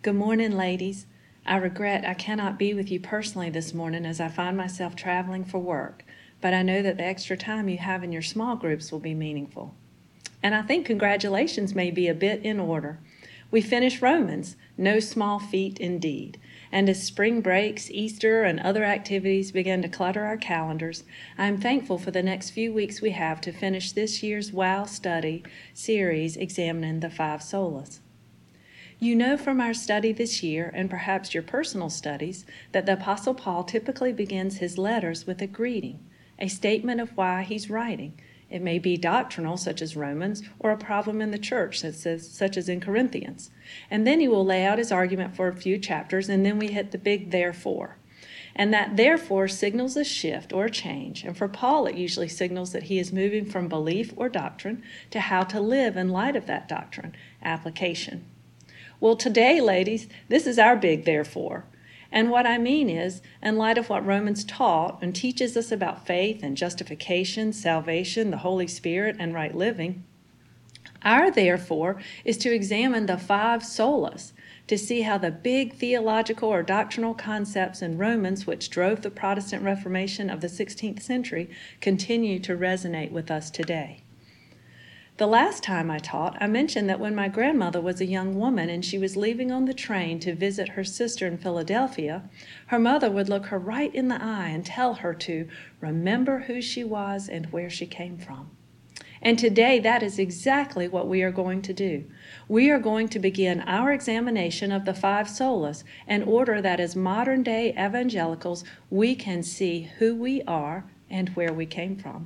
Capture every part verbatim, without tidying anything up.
Good morning, ladies. I regret I cannot be with you personally this morning as I find myself traveling for work, but I know that the extra time you have in your small groups will be meaningful. And I think congratulations may be a bit in order. We finished Romans, no small feat indeed. And as spring breaks, Easter, and other activities begin to clutter our calendars, I am thankful for the next few weeks we have to finish this year's WOW study series examining the five solas. You know from our study this year, and perhaps your personal studies, that the Apostle Paul typically begins his letters with a greeting, a statement of why he's writing. It may be doctrinal, such as Romans, or a problem in the church, such as in Corinthians. And then he will lay out his argument for a few chapters, and then we hit the big therefore. And that therefore signals a shift or a change. And for Paul, it usually signals that he is moving from belief or doctrine to how to live in light of that doctrine, application. Well, today, ladies, this is our big therefore. And what I mean is, in light of what Romans taught and teaches us about faith and justification, salvation, the Holy Spirit, and right living, our therefore is to examine the five solas, to see how the big theological or doctrinal concepts in Romans, which drove the Protestant Reformation of the sixteenth century, continue to resonate with us today. The last time I taught, I mentioned that when my grandmother was a young woman and she was leaving on the train to visit her sister in Philadelphia, her mother would look her right in the eye and tell her to remember who she was and where she came from. And today, that is exactly what we are going to do. We are going to begin our examination of the five solas in order that as modern-day evangelicals, we can see who we are and where we came from.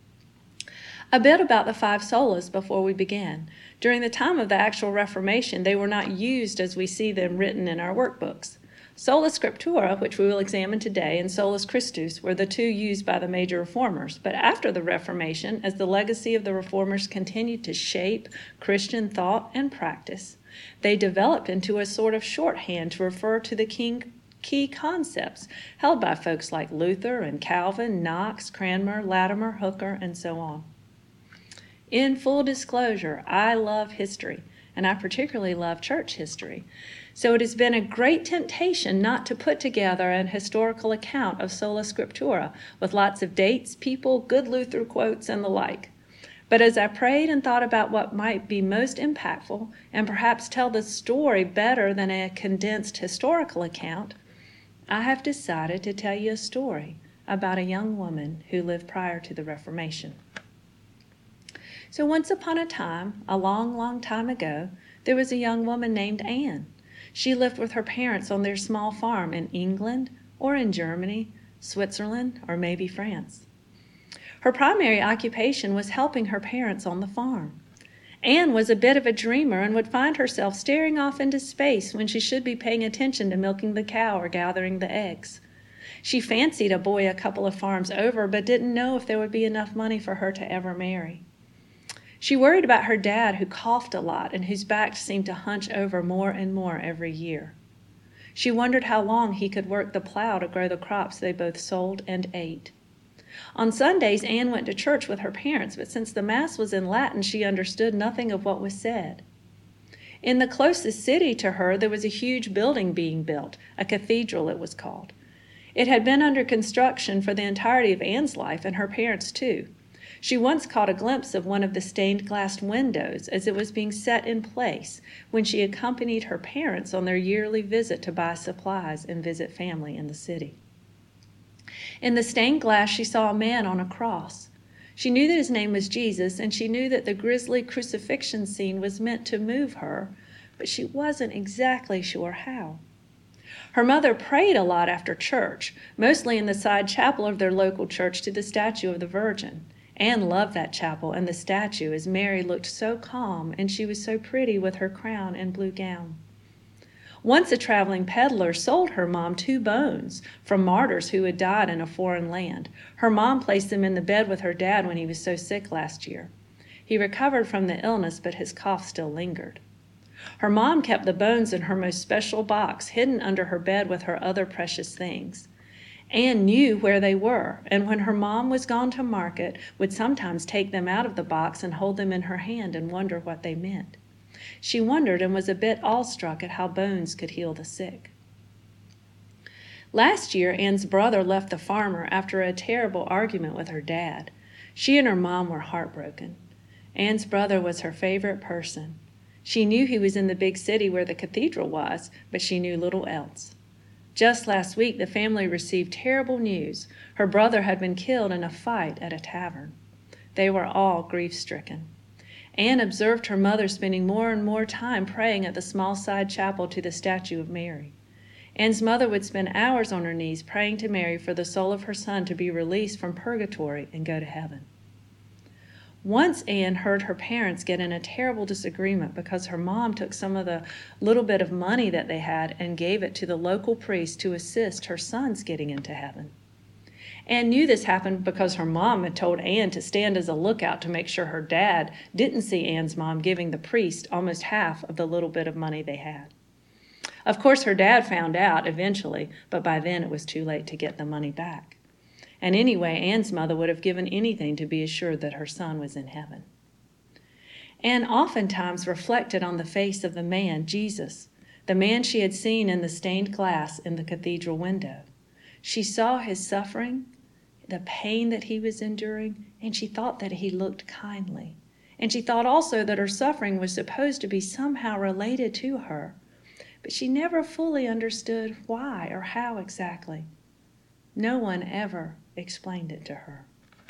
A bit about the five solas before we begin. During the time of the actual Reformation, they were not used as we see them written in our workbooks. Sola Scriptura, which we will examine today, and Solus Christus were the two used by the major reformers. But after the Reformation, as the legacy of the reformers continued to shape Christian thought and practice, they developed into a sort of shorthand to refer to the king key concepts held by folks like Luther and Calvin, Knox, Cranmer, Latimer, Hooker, and so on. In full disclosure, I love history, and I particularly love church history. So it has been a great temptation not to put together an historical account of Sola Scriptura with lots of dates, people, good Luther quotes, and the like. But as I prayed and thought about what might be most impactful and perhaps tell the story better than a condensed historical account, I have decided to tell you a story about a young woman who lived prior to the Reformation. So once upon a time, a long, long time ago, there was a young woman named Anne. She lived with her parents on their small farm in England or in Germany, Switzerland, or maybe France. Her primary occupation was helping her parents on the farm. Anne was a bit of a dreamer and would find herself staring off into space when she should be paying attention to milking the cow or gathering the eggs. She fancied a boy a couple of farms over, but didn't know if there would be enough money for her to ever marry. She worried about her dad, who coughed a lot and whose back seemed to hunch over more and more every year. She wondered how long he could work the plow to grow the crops they both sold and ate. On Sundays, Anne went to church with her parents, but since the Mass was in Latin, she understood nothing of what was said. In the closest city to her, there was a huge building being built, a cathedral it was called. It had been under construction for the entirety of Anne's life, and her parents too. She once caught a glimpse of one of the stained glass windows as it was being set in place when she accompanied her parents on their yearly visit to buy supplies and visit family in the city. In the stained glass, she saw a man on a cross. She knew that his name was Jesus, and she knew that the grisly crucifixion scene was meant to move her, but she wasn't exactly sure how. Her mother prayed a lot after church, mostly in the side chapel of their local church to the statue of the Virgin. Anne loved that chapel and the statue, as Mary looked so calm and she was so pretty with her crown and blue gown. Once a traveling peddler sold her mom two bones from martyrs who had died in a foreign land. Her mom placed them in the bed with her dad when he was so sick last year. He recovered from the illness, but his cough still lingered. Her mom kept the bones in her most special box, hidden under her bed with her other precious things. Anne knew where they were, and when her mom was gone to market, would sometimes take them out of the box and hold them in her hand and wonder what they meant. She wondered and was a bit awestruck at how bones could heal the sick. Last year, Anne's brother left the farmer after a terrible argument with her dad. She and her mom were heartbroken. Anne's brother was her favorite person. She knew he was in the big city where the cathedral was, but she knew little else. Just last week, the family received terrible news. Her brother had been killed in a fight at a tavern. They were all grief-stricken. Anne observed her mother spending more and more time praying at the small side chapel to the statue of Mary. Anne's mother would spend hours on her knees praying to Mary for the soul of her son to be released from purgatory and go to heaven. Once Anne heard her parents get in a terrible disagreement because her mom took some of the little bit of money that they had and gave it to the local priest to assist her sons getting into heaven. Anne knew this happened because her mom had told Anne to stand as a lookout to make sure her dad didn't see Anne's mom giving the priest almost half of the little bit of money they had. Of course, her dad found out eventually, but by then it was too late to get the money back. And anyway, Anne's mother would have given anything to be assured that her son was in heaven. Anne oftentimes reflected on the face of the man, Jesus, the man she had seen in the stained glass in the cathedral window. She saw his suffering, the pain that he was enduring, and she thought that he looked kindly. And she thought also that her suffering was supposed to be somehow related to her. But she never fully understood why or how exactly. No one ever explained it to her.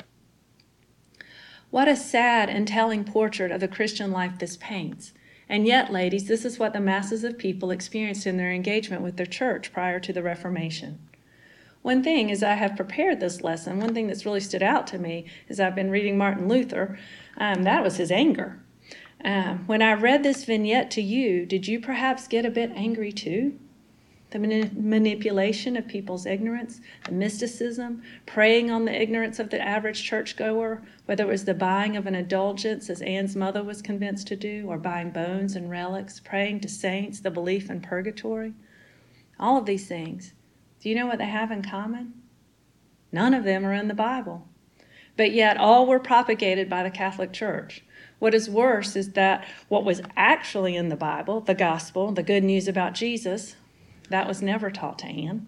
What a sad and telling portrait of the Christian life this paints. And yet, ladies, this is what the masses of people experienced in their engagement with their church prior to the Reformation. One thing, as I have prepared this lesson, one thing that's really stood out to me is I've been reading Martin Luther. Um, that was his anger. Um, when I read this vignette to you, did you perhaps get a bit angry too? The mani- manipulation of people's ignorance, the mysticism, preying on the ignorance of the average churchgoer, whether it was the buying of an indulgence, as Anne's mother was convinced to do, or buying bones and relics, praying to saints, the belief in purgatory. All of these things, do you know what they have in common? None of them are in the Bible. But yet all were propagated by the Catholic Church. What is worse is that what was actually in the Bible, the gospel, the good news about Jesus, that was never taught to Anne.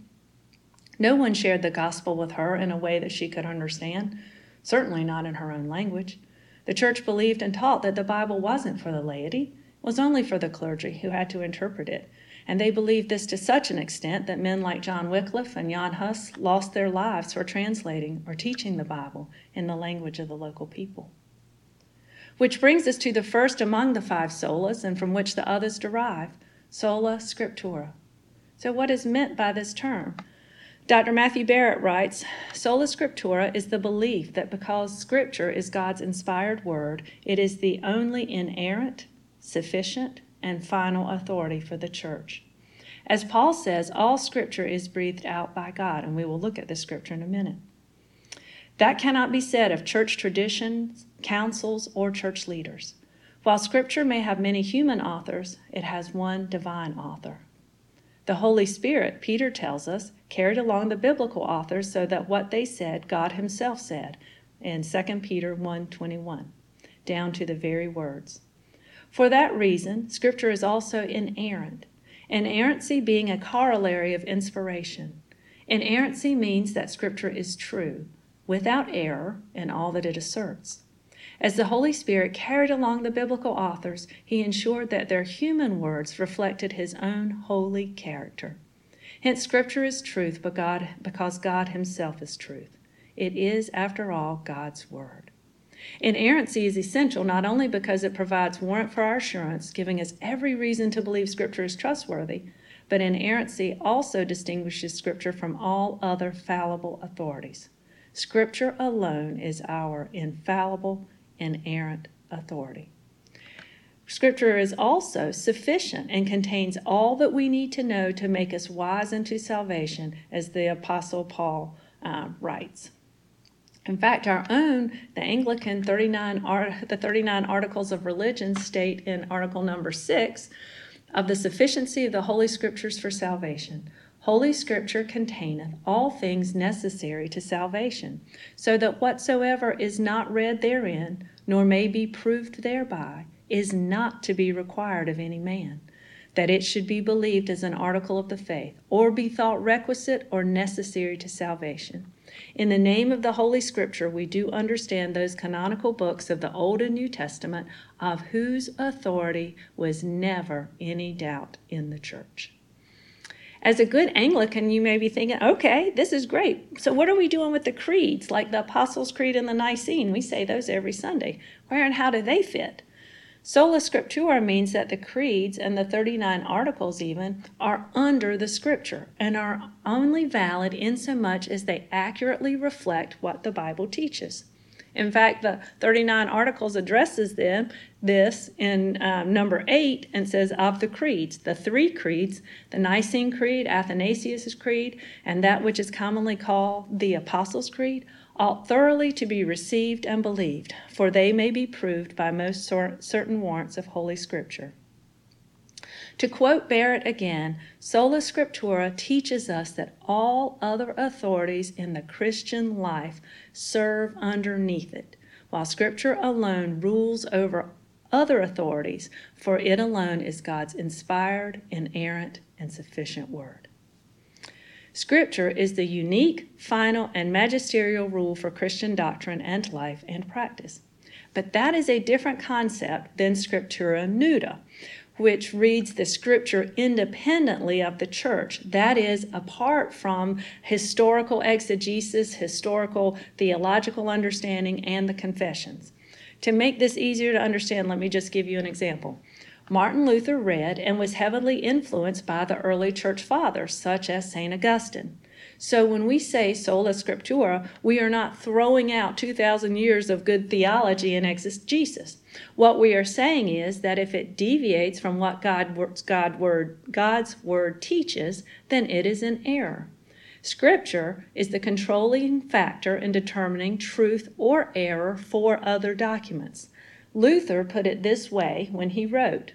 No one shared the gospel with her in a way that she could understand, certainly not in her own language. The church believed and taught that the Bible wasn't for the laity, it was only for the clergy who had to interpret it. And they believed this to such an extent that men like John Wycliffe and Jan Hus lost their lives for translating or teaching the Bible in the language of the local people. Which brings us to the first among the five solas, and from which the others derive, sola scriptura. So what is meant by this term? Doctor Matthew Barrett writes, sola scriptura is the belief that because Scripture is God's inspired word, it is the only inerrant, sufficient, and final authority for the church. As Paul says, all Scripture is breathed out by God, and we will look at this Scripture in a minute. That cannot be said of church traditions, councils, or church leaders. While Scripture may have many human authors, it has one divine author. The Holy Spirit, Peter tells us, carried along the biblical authors so that what they said, God himself said in Second Peter one twenty-one, down to the very words. For that reason, Scripture is also inerrant, inerrancy being a corollary of inspiration. Inerrancy means that Scripture is true, without error in all that it asserts. As the Holy Spirit carried along the biblical authors, he ensured that their human words reflected his own holy character. Hence, Scripture is truth because God himself is truth. It is, after all, God's word. Inerrancy is essential not only because it provides warrant for our assurance, giving us every reason to believe Scripture is trustworthy, but inerrancy also distinguishes Scripture from all other fallible authorities. Scripture alone is our infallible, inerrant authority. Scripture is also sufficient and contains all that we need to know to make us wise unto salvation, as the Apostle Paul uh, writes. In fact, our own, the Anglican thirty-nine, the thirty-nine Articles of Religion state in Article number six of the sufficiency of the Holy Scriptures for salvation. Holy Scripture containeth all things necessary to salvation, so that whatsoever is not read therein, nor may be proved thereby, is not to be required of any man, that it should be believed as an article of the faith, or be thought requisite or necessary to salvation. In the name of the Holy Scripture, we do understand those canonical books of the Old and New Testament, of whose authority was never any doubt in the church. As a good Anglican, you may be thinking, okay, this is great. So what are we doing with the creeds, like the Apostles' Creed and the Nicene? We say those every Sunday. Where and how do they fit? Sola Scriptura means that the creeds and the thirty-nine articles even are under the Scripture and are only valid insomuch as they accurately reflect what the Bible teaches. In fact, the thirty-nine articles addresses them, this in um, number eight, and says of the creeds, the three creeds, the Nicene Creed, Athanasius' Creed, and that which is commonly called the Apostles' Creed, ought thoroughly to be received and believed, for they may be proved by most certain warrants of Holy Scripture. To quote Barrett again, Sola Scriptura teaches us that all other authorities in the Christian life serve underneath it, while Scripture alone rules over other authorities, for it alone is God's inspired, inerrant, and sufficient word. Scripture is the unique, final, and magisterial rule for Christian doctrine and life and practice. But that is a different concept than Scriptura Nuda, which reads the Scripture independently of the church, that is, apart from historical exegesis, historical theological understanding, and the confessions. To make this easier to understand, let me just give you an example. Martin Luther read and was heavily influenced by the early church fathers, such as Saint Augustine. So when we say sola scriptura, we are not throwing out two thousand years of good theology and exegesis. What we are saying is that if it deviates from what God, God word, God's word teaches, then it is in error. Scripture is the controlling factor in determining truth or error for other documents. Luther put it this way when he wrote,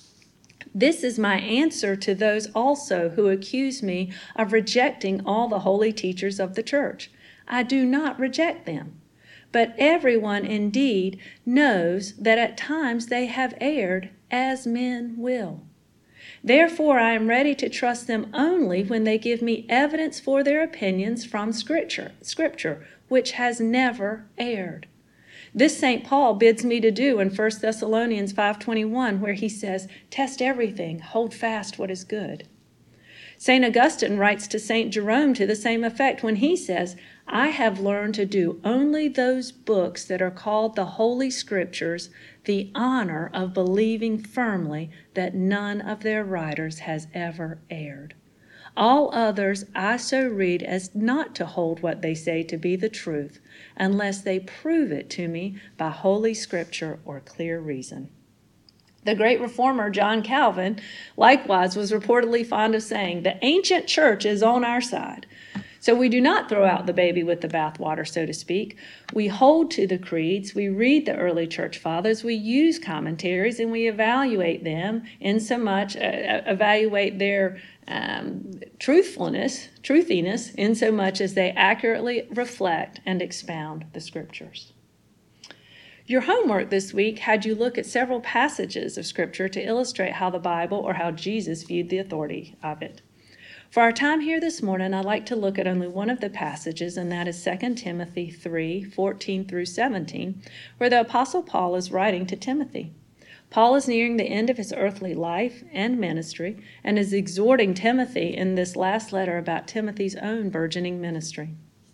"This is my answer to those also who accuse me of rejecting all the holy teachers of the church. I do not reject them. But everyone indeed knows that at times they have erred, as men will. Therefore I am ready to trust them only when they give me evidence for their opinions from Scripture, Scripture, which has never erred. This Saint Paul bids me to do in First Thessalonians five twenty-one, where he says, 'Test everything, hold fast what is good.' Saint Augustine writes to Saint Jerome to the same effect when he says, 'I have learned to do only those books that are called the Holy Scriptures the honor of believing firmly that none of their writers has ever erred. All others I so read as not to hold what they say to be the truth, unless they prove it to me by Holy Scripture or clear reason.'" The great reformer John Calvin likewise was reportedly fond of saying, "The ancient church is on our side." So we do not throw out the baby with the bathwater, so to speak. We hold to the creeds, we read the early church fathers, we use commentaries, and we evaluate them in so much, uh, evaluate their um, truthfulness, truthiness, in so much as they accurately reflect and expound the Scriptures. Your homework this week had you look at several passages of Scripture to illustrate how the Bible or how Jesus viewed the authority of it. For our time here this morning, I'd like to look at only one of the passages, and that is Second Timothy three, fourteen through seventeen, where the Apostle Paul is writing to Timothy. Paul is nearing the end of his earthly life and ministry and is exhorting Timothy in this last letter about Timothy's own burgeoning ministry.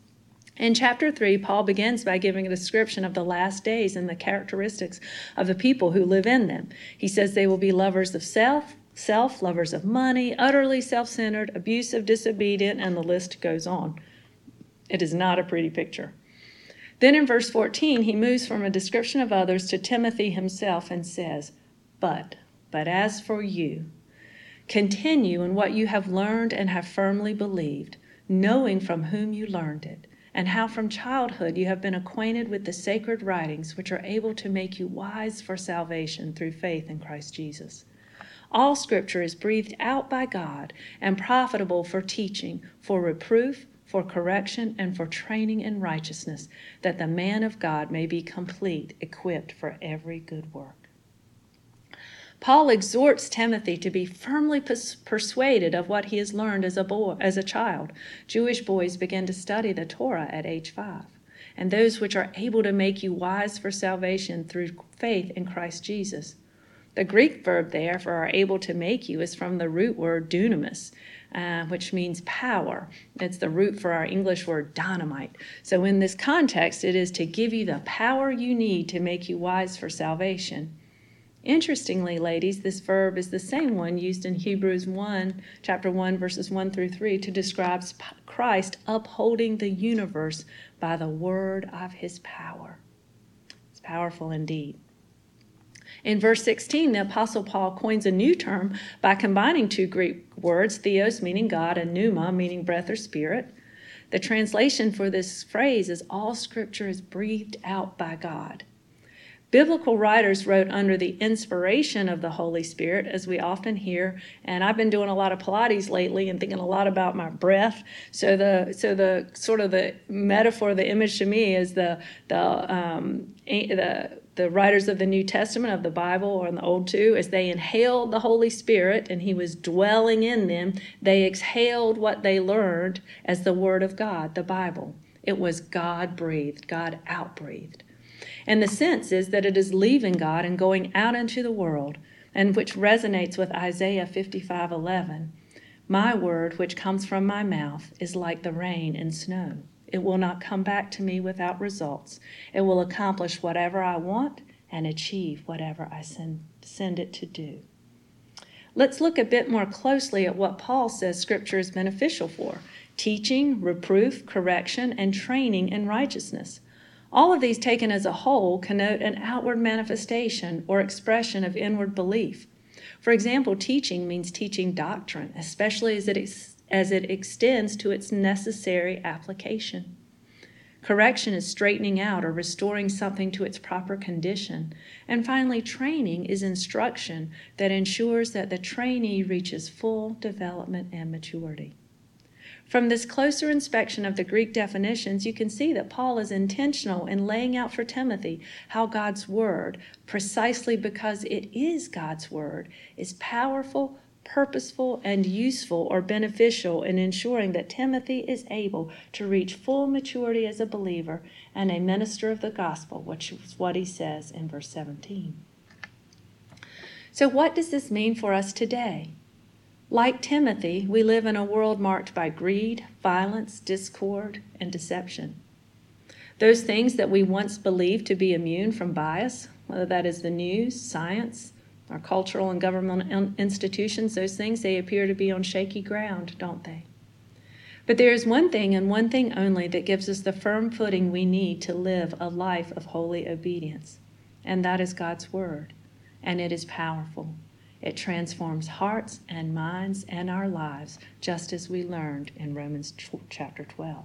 In chapter three, Paul begins by giving a description of the last days and the characteristics of the people who live in them. He says they will be lovers of self, self, lovers of money, utterly self-centered, abusive, disobedient, and the list goes on. It is not a pretty picture. Then in verse fourteen, he moves from a description of others to Timothy himself and says, But, but as for you, continue in what you have learned and have firmly believed, knowing from whom you learned it, and how from childhood you have been acquainted with the sacred writings which are able to make you wise for salvation through faith in Christ Jesus. All Scripture is breathed out by God and profitable for teaching, for reproof, for correction, and for training in righteousness, that the man of God may be complete, equipped for every good work. Paul exhorts Timothy to be firmly pers- persuaded of what he has learned as a boy, as a child. Jewish boys begin to study the Torah at age five, and those which are able to make you wise for salvation through faith in Christ Jesus. The Greek verb there for are able to make you is from the root word dunamis, uh, which means power. It's the root for our English word dynamite. So in this context, it is to give you the power you need to make you wise for salvation. Interestingly, ladies, this verb is the same one used in Hebrews one, chapter one, verses one through three, to describe Christ upholding the universe by the word of his power. It's powerful indeed. In verse sixteen, the Apostle Paul coins a new term by combining two Greek words, theos meaning God and pneuma meaning breath or spirit. The translation for this phrase is all scripture is breathed out by God. Biblical writers wrote under the inspiration of the Holy Spirit, as we often hear, and I've been doing a lot of Pilates lately and thinking a lot about my breath. So the so the sort of the metaphor, the image to me is the the um, the the writers of the New Testament of the Bible or in the Old too, as they inhaled the Holy Spirit and he was dwelling in them, they exhaled what they learned as the Word of God, the Bible. It was God breathed, God outbreathed. And the sense is that it is leaving God and going out into the world, and which resonates with Isaiah fifty-five eleven. My word, which comes from my mouth, is like the rain and snow. It will not come back to me without results. It will accomplish whatever I want and achieve whatever I send, send it to do. Let's look a bit more closely at what Paul says Scripture is beneficial for: teaching, reproof, correction, and training in righteousness. All of these taken as a whole connote an outward manifestation or expression of inward belief. For example, teaching means teaching doctrine, especially as it, ex- as it extends to its necessary application. Correction is straightening out or restoring something to its proper condition. And finally, training is instruction that ensures that the trainee reaches full development and maturity. From this closer inspection of the Greek definitions, you can see that Paul is intentional in laying out for Timothy how God's word, precisely because it is God's word, is powerful, purposeful, and useful or beneficial in ensuring that Timothy is able to reach full maturity as a believer and a minister of the gospel, which is what he says in verse seventeen. So what does this mean for us today? Like Timothy, we live in a world marked by greed, violence, discord, and deception. Those things that we once believed to be immune from bias, whether that is the news, science, our cultural and governmental institutions, those things, they appear to be on shaky ground, don't they? But there is one thing and one thing only that gives us the firm footing we need to live a life of holy obedience, and that is God's word, and it is powerful. It transforms hearts and minds and our lives, just as we learned in Romans chapter twelve.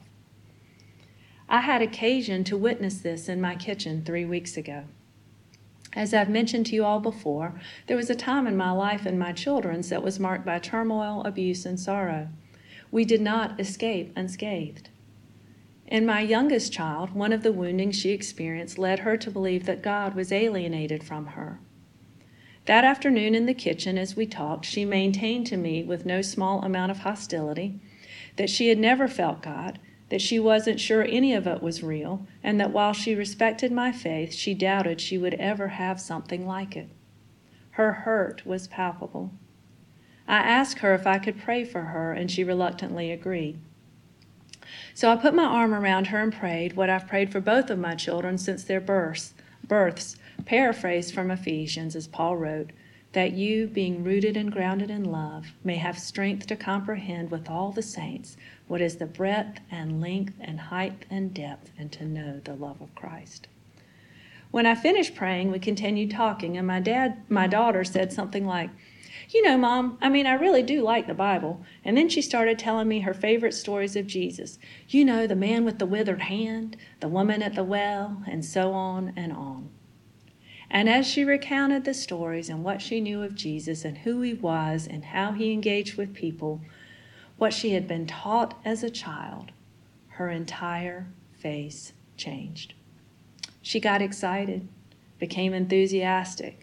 I had occasion to witness this in my kitchen three weeks ago. As I've mentioned to you all before, there was a time in my life and my children's that was marked by turmoil, abuse, and sorrow. We did not escape unscathed. In my youngest child, one of the woundings she experienced led her to believe that God was alienated from her. That afternoon in the kitchen, as we talked, she maintained to me with no small amount of hostility that she had never felt God, that she wasn't sure any of it was real, and that while she respected my faith, she doubted she would ever have something like it. Her hurt was palpable. I asked her if I could pray for her, and she reluctantly agreed. So I put my arm around her and prayed what I've prayed for both of my children since their births, births, paraphrased from Ephesians, as Paul wrote, that you, being rooted and grounded in love, may have strength to comprehend with all the saints what is the breadth and length and height and depth, and to know the love of Christ. When I finished praying, we continued talking, and my dad, my daughter said something like, you know, Mom, I mean, I really do like the Bible. And then she started telling me her favorite stories of Jesus. You know, the man with the withered hand, the woman at the well, and so on and on. And as she recounted the stories and what she knew of Jesus and who he was and how he engaged with people, what she had been taught as a child, her entire face changed. She got excited, became enthusiastic,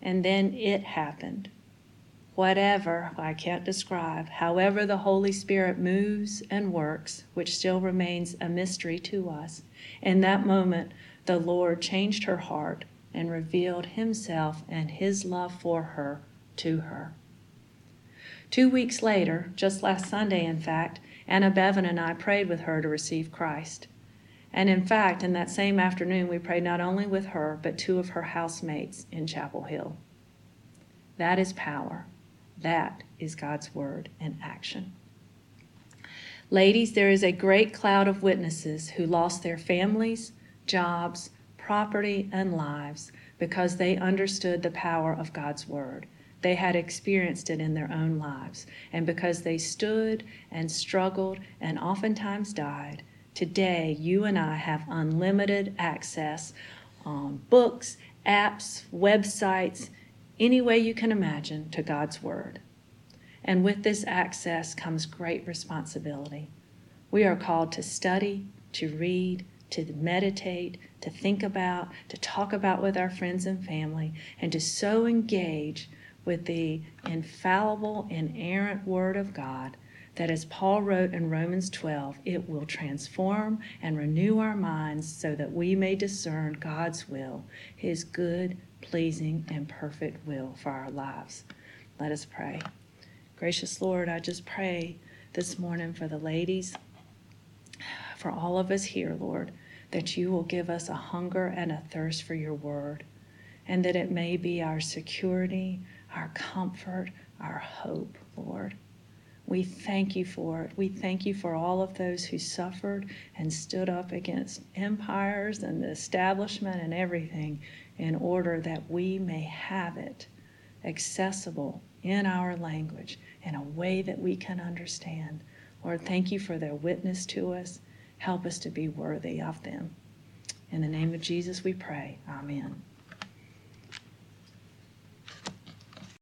And then it happened. Whatever, I can't describe, however the Holy Spirit moves and works, which still remains a mystery to us, in that moment the Lord changed her heart and revealed himself and his love for her to her. Two weeks later, just last Sunday in fact, Anna Bevan and I prayed with her to receive Christ. And in fact, in that same afternoon, we prayed not only with her, but two of her housemates in Chapel Hill. That is power. That is God's word in action. Ladies, there is a great cloud of witnesses who lost their families, jobs, property, and lives because they understood the power of God's word. They had experienced it in their own lives. And because they stood and struggled and oftentimes died, today you and I have unlimited access on books, apps, websites, any way you can imagine to God's word. And with this access comes great responsibility. We are called to study, to read, to meditate, to think about, to talk about with our friends and family, and to so engage with the infallible, inerrant word of God that, as Paul wrote in Romans twelve, it will transform and renew our minds so that we may discern God's will, his good, pleasing, and perfect will for our lives. Let us pray. Gracious Lord, I just pray this morning for the ladies, for all of us here, Lord, that you will give us a hunger and a thirst for your word, and that it may be our security, our comfort, our hope, Lord. We thank you for it. We thank you for all of those who suffered and stood up against empires and the establishment and everything in order that we may have it accessible in our language in a way that we can understand. Lord, thank you for their witness to us. Help us to be worthy of them. In the name of Jesus we pray. Amen.